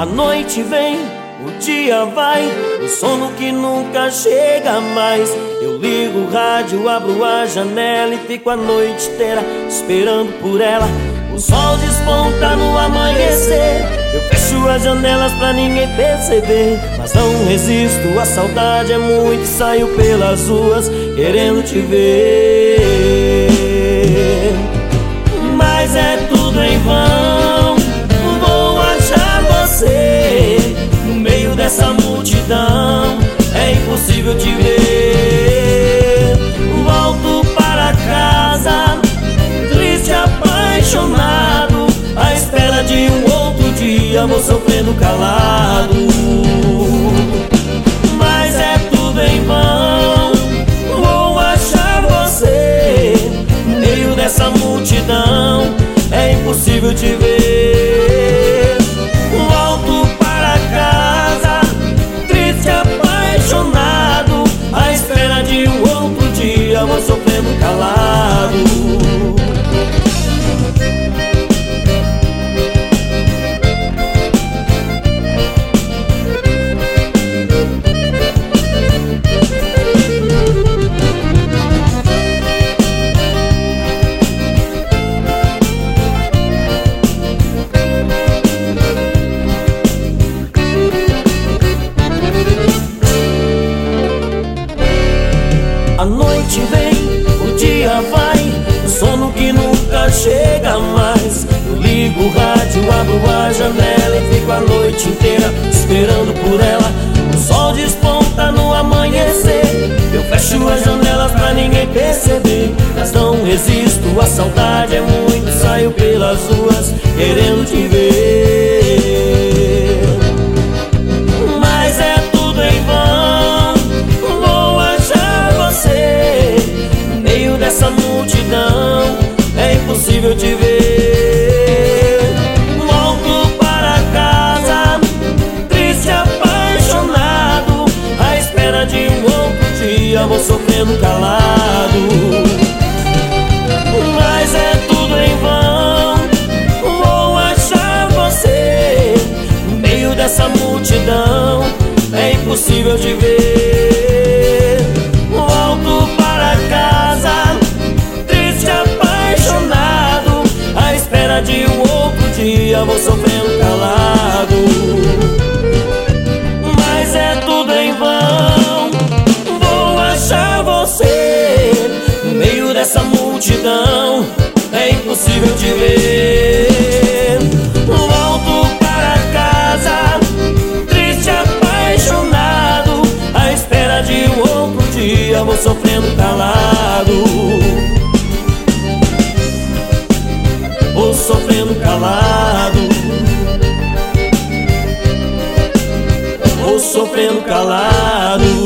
A noite vem, o dia vai, o sono que nunca chega mais. Eu ligo o rádio, abro a janela e fico a noite inteira esperando por ela. O sol desponta no amanhecer, eu fecho as janelas pra ninguém perceber. Mas não resisto, a saudade é muito e saio pelas ruas querendo te ver. Mas é tudo em vão, vou achar você no meio dessa multidão, é impossível te ver. Volto para casa, triste, apaixonado, à espera de um outro dia, vou sofrendo calado. Mas é tudo em vão, vou achar você no meio dessa multidão, é impossível te ver. Volto para casa, triste, apaixonado, à espera de um outro dia, vou sofrendo calado. A noite vem, o dia vai, o sono que nunca chega mais. Eu ligo o rádio, abro a janela e fico a noite inteira esperando por ela. O sol desponta no amanhecer, eu fecho as janelas pra ninguém perceber. Mas não resisto, a saudade é muito, saio pelas ruas querendo te ver. Mas é tudo em vão, vou achar você no meio dessa multidão, é impossível te ver. Volto para casa, triste, apaixonado, à espera de um outro dia, vou sofrendo calado. Mas é tudo em vão, vou achar você no meio dessa multidão, é impossível te ver. Volto para casa, triste, apaixonado, à espera de um outro dia, vou sofrendo calado. Mas é tudo em vão, vou achar você no meio dessa multidão, é impossível te ver. Volto para casa, triste, apaixonado, à espera de um outro dia, vou sofrendo calado. Vou sofrendo calado, vou sofrendo calado.